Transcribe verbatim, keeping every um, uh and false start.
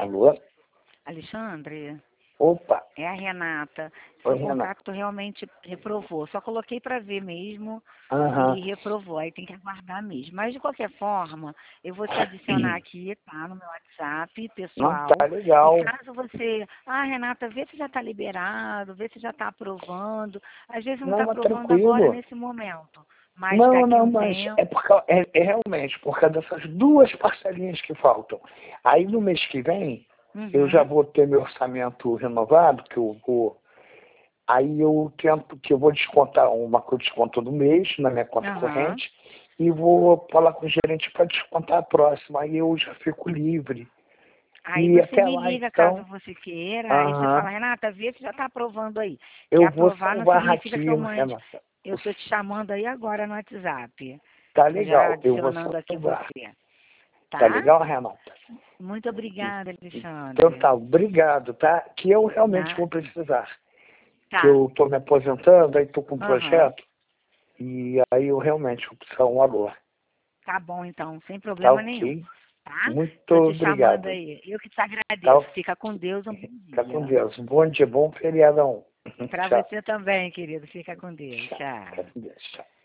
Alô? Alexandre, Opa! é a Renata. Oi, Seu Renata. contato realmente reprovou. Só coloquei para ver mesmo Aham. e reprovou. Aí tem que aguardar mesmo. Mas, de qualquer forma, eu vou te adicionar aqui, tá? No meu WhatsApp Não, pessoal. tá E legal. caso você... Ah, Renata, vê se já está liberado, vê se já está aprovando. Às vezes não Não, está mas aprovando agora, tranquilo. nesse momento. Mas Não, daqui a não, um mas tempo... é, porque, é, é realmente por causa dessas duas parcelinhas que faltam. Aí no mês que vem, eu já Uhum. vou ter meu orçamento renovado, que eu vou. Aí eu tento que eu vou descontar uma que eu desconto do mês na minha conta Aham. corrente e vou falar com o gerente para descontar a próxima. Aí eu já fico livre. Aí E você até me lá, liga caso então, você queira, aí você fala, aham, Renata, vê se já está aprovando aí. Que eu vou aprovar não salvar significa que aqui, eu mande. Renata. Eu estou te chamando aí agora no WhatsApp. Tá Tô já legal, eu vou adicionando aqui salvar. você. Tá Tá? legal, Renata? Muito obrigada, Então Alexandre. tá, obrigado, tá? Que eu realmente Na... vou precisar. Que Tá. eu tô me aposentando, aí tô com um Aham. projeto, e aí eu realmente vou precisar de um valor. Tá bom, então, sem Tá problema nenhum. ok? Tá? Muito Tô te chamando obrigado. aí. Eu que te Tá, agradeço. Fica com Deus, um bom fica com dia. Deus. Um bom dia, bom feriadão. Para Tchau. você também, querido. Fica com Deus. Tchau. Tchau. Fica com Deus. Tchau.